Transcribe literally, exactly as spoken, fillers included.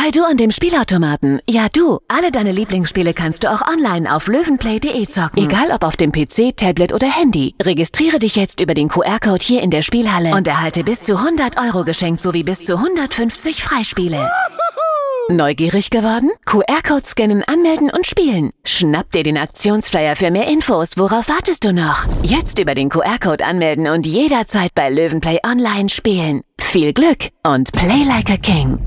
Hi du an dem Spielautomaten. Ja du, alle deine Lieblingsspiele kannst du auch online auf löwenplay punkt de zocken. Egal ob auf dem P C, Tablet oder Handy. Registriere dich jetzt über den Q R-Code hier in der Spielhalle und erhalte bis zu hundert Euro geschenkt sowie bis zu hundertfünfzig Freispiele. Neugierig geworden? Q R-Code scannen, anmelden und spielen. Schnapp dir den Aktionsflyer für mehr Infos. Worauf wartest du noch? Jetzt über den Q R-Code anmelden und jederzeit bei Löwenplay online spielen. Viel Glück und play like a king.